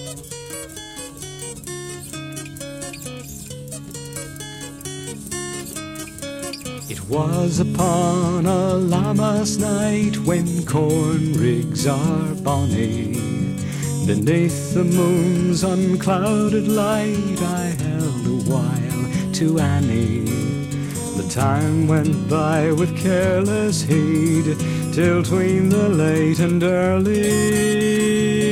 It was upon a Lammas night when corn rigs are bonny. Beneath the moon's unclouded light I held a while to Annie. The time went by with careless heed till 'tween the late and early.